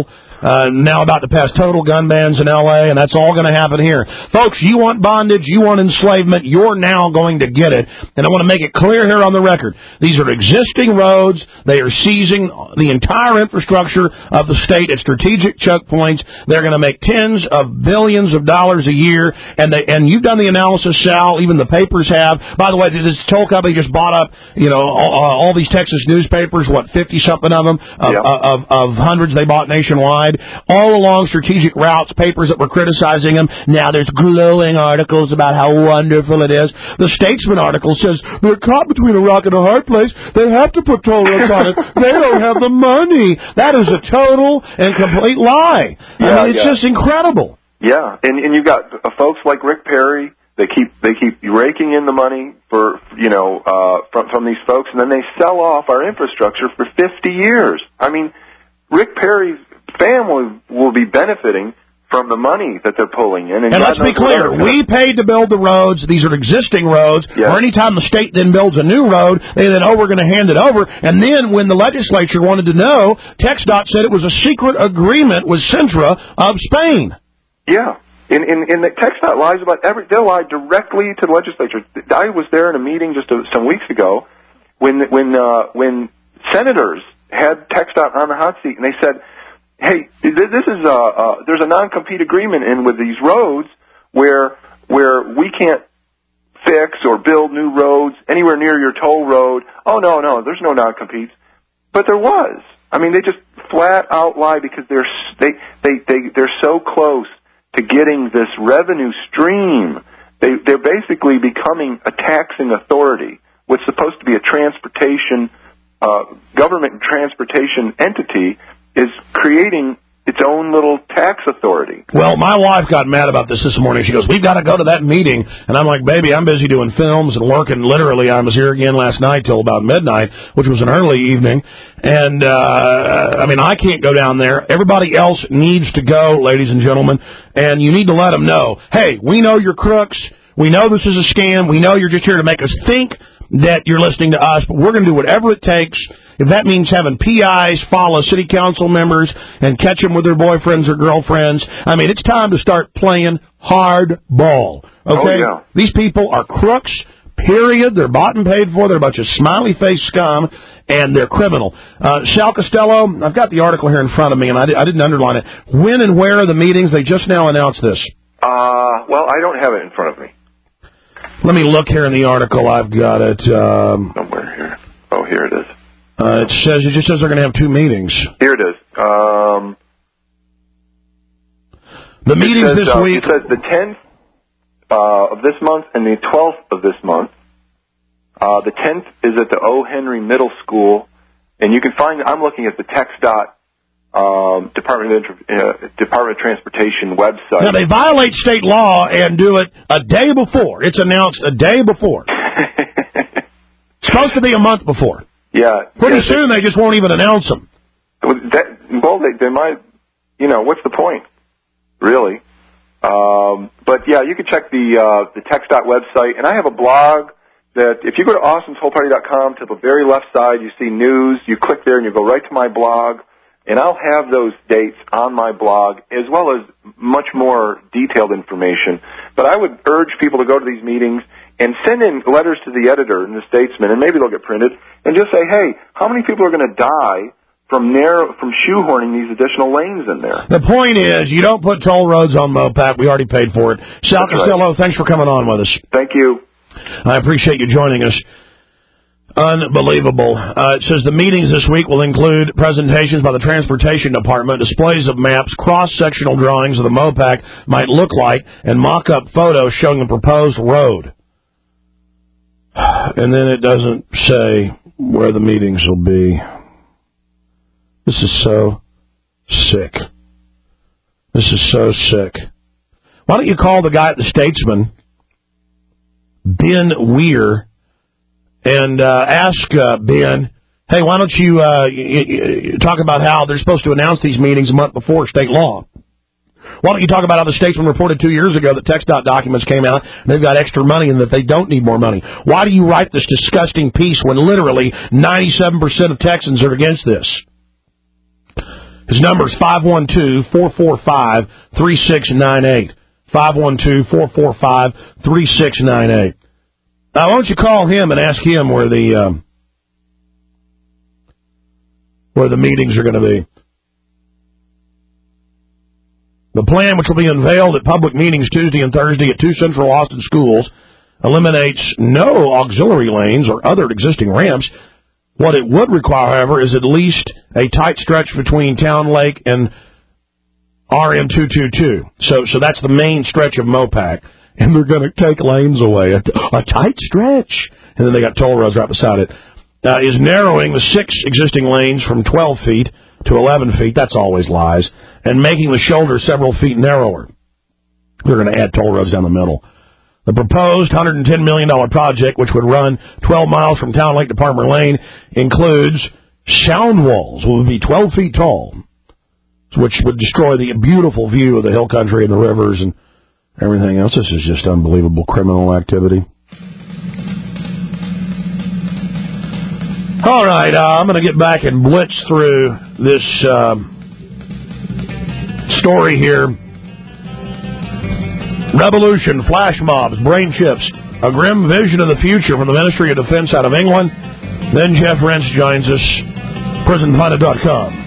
uh, now about to pass total gun bans in L A, and that's all going to happen here. Folks, you want bondage, you want enslavement, you're now going to get it. And I want to make it clear here on the record. These are existing roads. They are seizing the entire infrastructure of the state at strategic choke points. They're going to make tens of billions of dollars a year, and they, and you've done the analysis, Sal, even the papers have. By the way, this toll company just bought up, you know, all, all these Texas newspapers, what, fifty-something of them, of, yeah. of, of hundreds they bought nationwide, all along strategic routes, papers that were criticizing them. Now there's glowing articles about how wonderful it is. The Statesman article says they're caught between a rock and a hard place. They have to put toll roads on it. They don't have the money. That is a total and complete lie. Yeah, I mean, it's yeah. just incredible. Yeah, and and you've got uh, folks like Rick Perry. They keep they keep raking in the money for you know uh, from from these folks, and then they sell off our infrastructure for fifty years. I mean, Rick Perry's family will be benefiting from the money that they're pulling in. And, and God let's be clear, we paid to build the roads. These are existing roads. Yes. Or anytime the state then builds a new road, they then, oh, we're going to hand it over. And then when the legislature wanted to know, TxDOT said it was a secret agreement with Centra of Spain. Yeah. In, in, in the TxDOT lies about every, they'll lie directly to the legislature. I was there in a meeting just a, some weeks ago when, when, uh, when senators had TxDOT on the hot seat and they said, hey, this is a, uh, there's a non-compete agreement in with these roads where, where we can't fix or build new roads anywhere near your toll road. Oh, no, no, there's no non-competes. But there was. I mean, they just flat out lie because they're, they, they, they, they're so close to getting this revenue stream. They, they're basically becoming a taxing authority, what's supposed to be a transportation, uh, government transportation entity, is creating its own little tax authority. Well, my wife got mad about this this morning. She goes, we've got to go to that meeting. And I'm like, baby, I'm busy doing films and working. Literally, I was here again last night till about midnight, which was an early evening. And, uh, I mean, I can't go down there. Everybody else needs to go, ladies and gentlemen. And you need to let them know, hey, we know you're crooks. We know this is a scam. We know you're just here to make us think that you're listening to us, but we're going to do whatever it takes. If that means having P Is follow city council members and catch them with their boyfriends or girlfriends, I mean, it's time to start playing hardball. Okay? Oh, yeah. These people are crooks, period. They're bought and paid for. They're a bunch of smiley-face scum, and they're criminal. Uh, Sal Costello, I've got the article here in front of me, and I, I didn't underline it. When and where are the meetings? They just now announced this. Uh, well, I don't have it in front of me. Let me look here in the article. I've got it. Um, Somewhere here. Oh, here it is. Uh, it says it just says they're going to have two meetings. Here it is. Um, the meetings says, this uh, week. It says the tenth uh, of this month and the twelfth of this month. Uh, the tenth is at the O. Henry Middle School, and you can find. I'm looking at the TxDOT um, Department of uh, Department of Transportation website. Now they violate state law and do it a day before. It's announced a day before. It's supposed to be a month before. Yeah. Pretty yeah, soon they, they just won't even announce them. That, well, they, they might. You know, what's the point? Really. Um, but yeah, you can check the uh, the TxDOT website, and I have a blog that if you go to austin toll party dot com, to the very left side, you see news. You click there, and you go right to my blog, and I'll have those dates on my blog as well as much more detailed information. But I would urge people to go to these meetings and send in letters to the editor and the Statesman, and maybe they'll get printed, and just say, hey, how many people are going to die from narrow, from shoehorning these additional lanes in there? The point is, you don't put toll roads on MoPac. We already paid for it. Sal Costello, right. Thanks for coming on with us. Thank you. I appreciate you joining us. Unbelievable. Uh, it says the meetings this week will include presentations by the Transportation Department, displays of maps, cross-sectional drawings of the MoPac might look like, and mock-up photos showing the proposed road. And then it doesn't say where the meetings will be. This is so sick. This is so sick. Why don't you call the guy at the Statesman, Ben Weir, and uh, ask uh, Ben, hey, why don't you uh, y- y- talk about how they're supposed to announce these meetings a month before state law? Why don't you talk about how the Statesman reported two years ago that TxDOT documents came out and they've got extra money and that they don't need more money? Why do you write this disgusting piece when literally ninety-seven percent of Texans are against this? His number is five one two, four four five, three six nine eight. five one two, four four five, three six nine eight. Now, why don't you call him and ask him where the um, where the meetings are going to be. The plan, which will be unveiled at public meetings Tuesday and Thursday at two Central Austin schools, eliminates no auxiliary lanes or other existing ramps. What it would require, however, is at least a tight stretch between Town Lake and R M two twenty-two. So, so that's the main stretch of Mopac. And they're going to take lanes away. A, a tight stretch. And then they got toll roads right beside it. Uh, is narrowing the six existing lanes from twelve feet to eleven feet. That's always lies. And making the shoulder several feet narrower. They're going to add toll roads down the middle. The proposed one hundred ten million dollars project, which would run twelve miles from Town Lake to Palmer Lane, includes sound walls, will be twelve feet tall, which would destroy the beautiful view of the hill country and the rivers and everything else. This is just unbelievable criminal activity. All right, uh, I'm going to get back and blitz through this uh, story here. Revolution, flash mobs, brain chips, a grim vision of the future from the Ministry of Defense out of England. Then Jeff Rense joins us, prison planet dot com.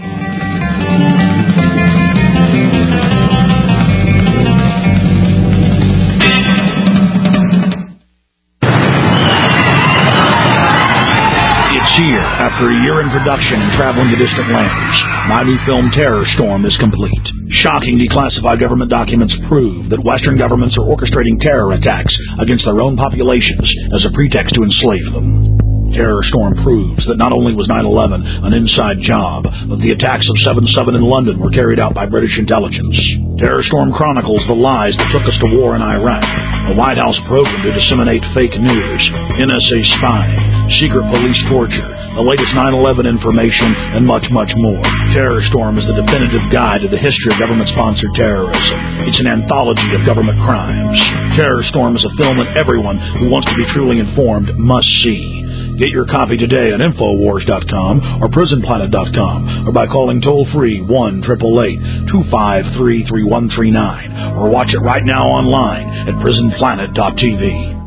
Year after a year in production and traveling to distant lands, my new film Terror Storm is complete. Shocking declassified government documents prove that Western governments are orchestrating terror attacks against their own populations as a pretext to enslave them. Terror Storm proves that not only was nine eleven an inside job, but the attacks of seven seven in London were carried out by British intelligence. Terror Storm chronicles the lies that took us to war in Iraq, a White House program to disseminate fake news, N S A spying, secret police torture, the latest nine eleven information, and much, much more. Terror Storm is the definitive guide to the history of government-sponsored terrorism. It's an anthology of government crimes. Terror Storm is a film that everyone who wants to be truly informed must see. Get your copy today at Infowars dot com or Prison Planet dot com or by calling toll-free one eight eight eight, two five three, three one three nine or watch it right now online at Prison Planet dot T V.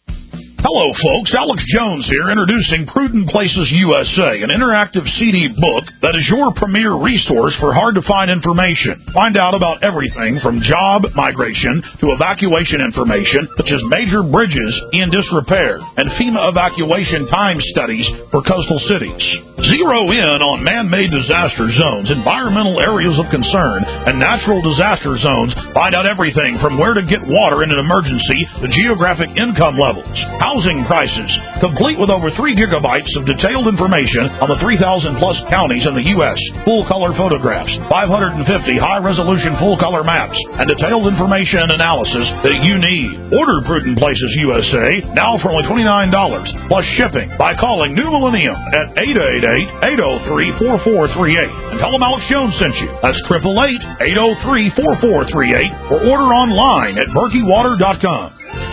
Hello, folks. Alex Jones here, introducing Prudent Places U S A, an interactive C D book that is your premier resource for hard-to-find information. Find out about everything from job migration to evacuation information, such as major bridges in disrepair and FEMA evacuation time studies for coastal cities. Zero in on man-made disaster zones, environmental areas of concern, and natural disaster zones. Find out everything from where to get water in an emergency to geographic income levels. Housing prices, complete with over three gigabytes of detailed information on the three thousand plus counties in the U S, full-color photographs, five hundred fifty high-resolution full-color maps, and detailed information and analysis that you need. Order Prudent Places U S A now for only twenty-nine dollars plus shipping by calling New Millennium at eight eight eight, eight oh three, four four three eight and tell them Alex Jones sent you. That's eight eight eight, eight oh three, four four three eight or order online at Berkey Water dot com.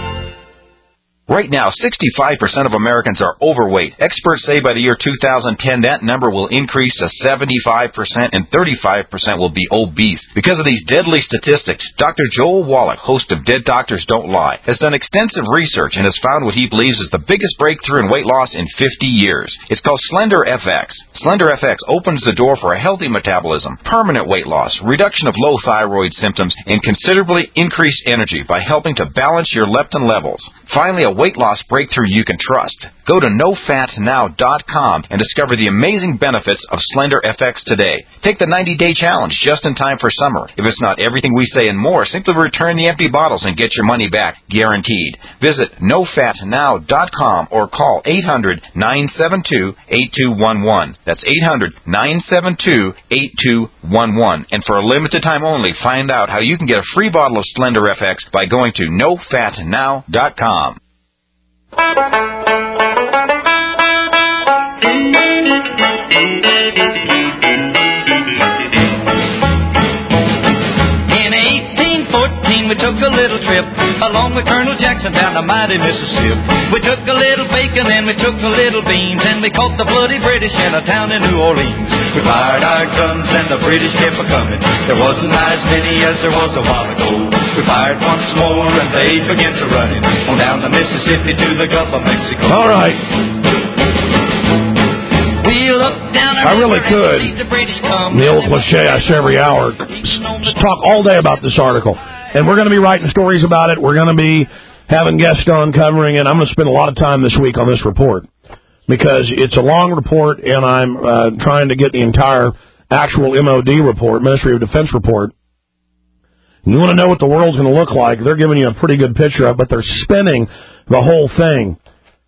Right now, sixty-five percent of Americans are overweight. Experts say by the year two thousand ten, that number will increase to seventy-five percent and thirty-five percent will be obese. Because of these deadly statistics, Doctor Joel Wallach, host of Dead Doctors Don't Lie, has done extensive research and has found what he believes is the biggest breakthrough in weight loss in fifty years. It's called Slender F X. Slender F X opens the door for a healthy metabolism, permanent weight loss, reduction of low thyroid symptoms, and considerably increased energy by helping to balance your leptin levels. Finally, a weight loss breakthrough you can trust. Go to no fat now dot com and discover the amazing benefits of Slender F X today. Take the ninety day challenge just in time for summer. If it's not everything we say and more, simply return the empty bottles and get your money back, guaranteed. Visit no fat now dot com or call eight hundred, nine seven two, eight two one one. That's eight hundred, nine seven two, eight two one one. And for a limited time only, find out how you can get a free bottle of Slender F X by going to no fat now dot com. In eighteen fourteen, and we took a little trip along with Colonel Jackson down the mighty Mississippi. We took a little bacon and we took a little beans, and we caught the bloody British in a town in New Orleans. We fired our guns and the British kept a-coming. There wasn't as many as there was a while ago. We fired once more and they began to running on down the Mississippi to the Gulf of Mexico. All right. We looked down I really could. The old cliche I say every hour. Just talk all day about this article. And we're going to be writing stories about it. We're going to be having guests on covering it. I'm going to spend a lot of time this week on this report because it's a long report, and I'm uh, trying to get the entire actual M O D report, Ministry of Defense report. You want to know what the world's going to look like, they're giving you a pretty good picture of it, but they're spinning the whole thing.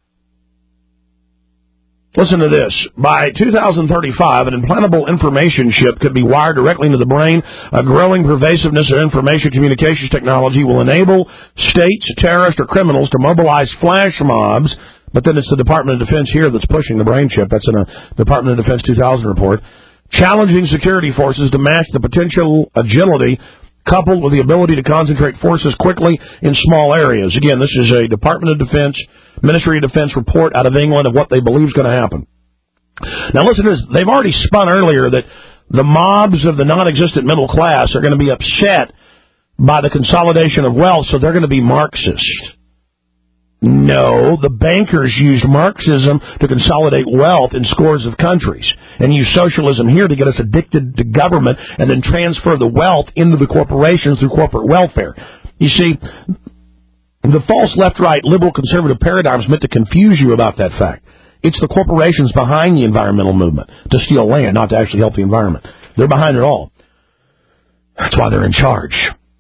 Listen to this. By two thousand thirty-five, an implantable information chip could be wired directly into the brain. A growing pervasiveness of information communications technology will enable states, terrorists, or criminals to mobilize flash mobs. But then it's the Department of Defense here that's pushing the brain chip. That's in a Department of Defense two thousand report. Challenging security forces to match the potential agility coupled with the ability to concentrate forces quickly in small areas. Again, this is a Department of Defense, Ministry of Defense report out of England of what they believe is going to happen. Now listen to this. They've already spun earlier that the mobs of the non-existent middle class are going to be upset by the consolidation of wealth, so they're going to be Marxist. No, the bankers used Marxism to consolidate wealth in scores of countries and use socialism here to get us addicted to government and then transfer the wealth into the corporations through corporate welfare. You see, the false left-right liberal conservative paradigm is meant to confuse you about that fact. It's the corporations behind the environmental movement to steal land, not to actually help the environment. They're behind it all. That's why they're in charge.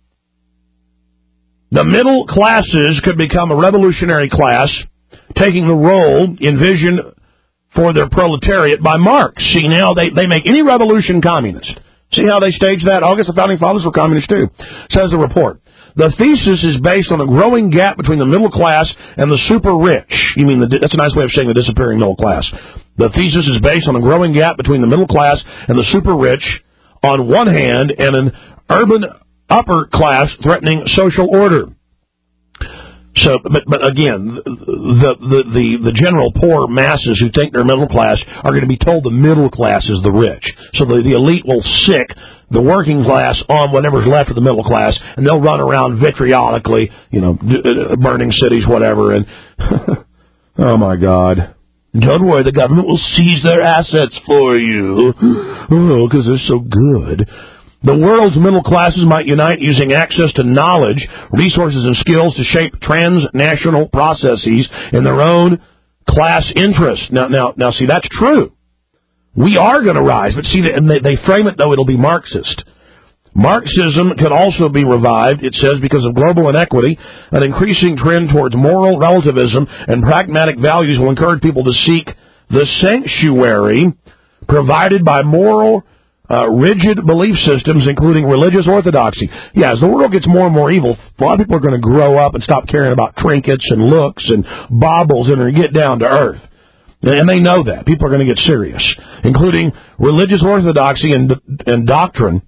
The middle classes could become a revolutionary class, taking the role envisioned for their proletariat by Marx. See, now they, they make any revolution communist. See how they staged that? I guess the Founding Fathers were communists too, says the report. The thesis is based on a growing gap between the middle class and the super rich. You mean, the, that's a nice way of saying the disappearing middle class. The thesis is based on a growing gap between the middle class and the super rich on one hand and an urban upper class threatening social order. So, but, but again, the, the, the, the general poor masses who think they're middle class are going to be told the middle class is the rich. So the, the elite will sick the working class on whatever's left of the middle class, and they'll run around vitriolically, you know, burning cities, whatever, and oh my God. Don't worry, the government will seize their assets for you. Oh, because they're so good. The world's middle classes might unite using access to knowledge, resources, and skills to shape transnational processes in their own class interest. Now, now, now, see, that's true. We are going to rise, but see, and they, they frame it, though, it'll be Marxist. Marxism could also be revived, it says, because of global inequity. An increasing trend towards moral relativism and pragmatic values will encourage people to seek the sanctuary provided by moral Uh, rigid belief systems, including religious orthodoxy. Yeah, as the world gets more and more evil, a lot of people are going to grow up and stop caring about trinkets and looks and baubles and get down to earth. And they know that. People are going to get serious, including religious orthodoxy and, and doctrine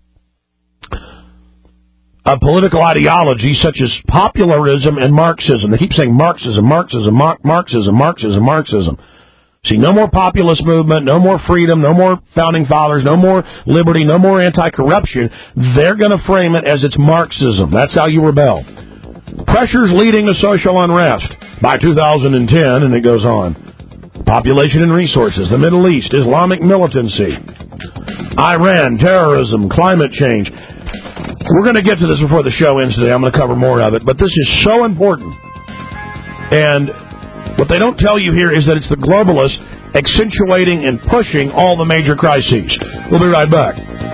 of political ideology such as popularism and Marxism. They keep saying Marxism, Marxism, Mar- Marxism, Marxism, Marxism. See, no more populist movement, no more freedom, no more founding fathers, no more liberty, no more anti-corruption. They're going to frame it as it's Marxism. That's how you rebel. Pressures leading to social unrest by two thousand ten, and it goes on. Population and resources, the Middle East, Islamic militancy, Iran, terrorism, climate change. We're going to get to this before the show ends today. I'm going to cover more of it, but this is so important. And what they don't tell you here is that it's the globalists accentuating and pushing all the major crises. We'll be right back.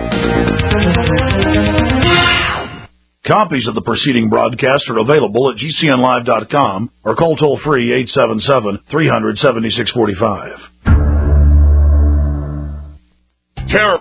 Copies of the preceding broadcast are available at G C N live dot com or call toll-free eight seven seven, three hundred, seventy-six forty-five. Terror.